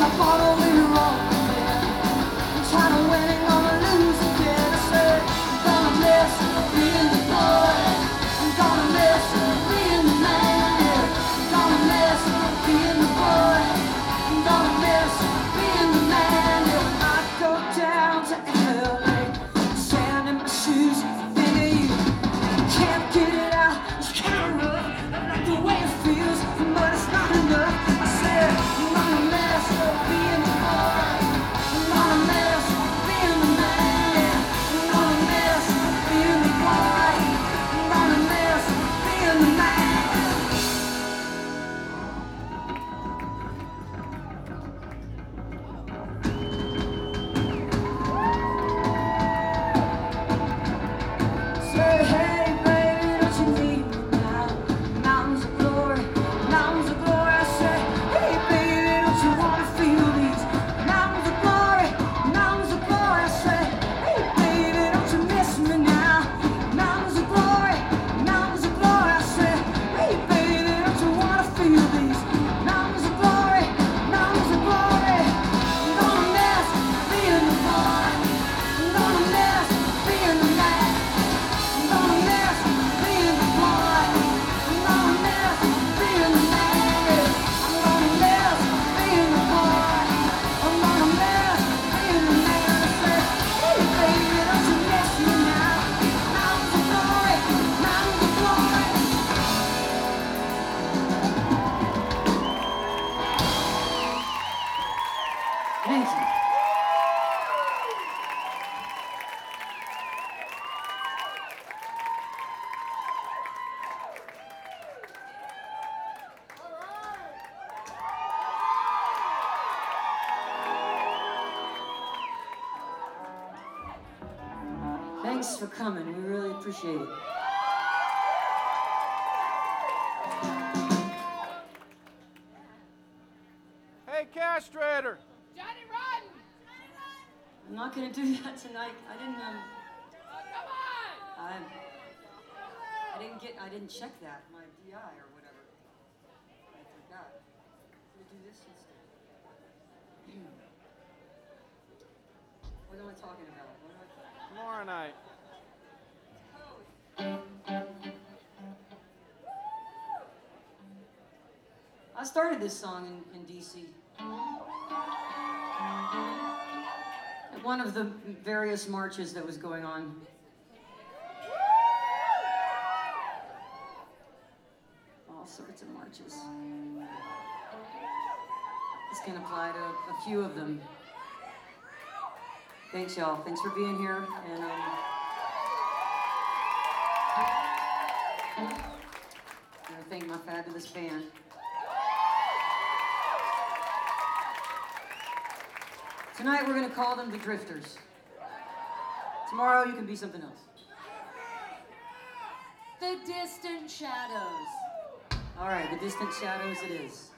Thank you. Thanks for coming. We really appreciate it. Hey, Castrator! Johnny Rotten! I'm not gonna do that tonight. I didn't Oh, come on! I didn't check that, my DI or whatever. I forgot. I'm gonna do this instead. What am I talking about? Tomorrow night. I started this song in DC. At one of the various marches that was going on. All sorts of marches. This can apply to a few of them. Thanks, y'all. Thanks for being here. And I want to thank my fabulous band. Tonight we're going to call them the Drifters. Tomorrow you can be something else. The Distant Shadows. All right, the Distant Shadows it is.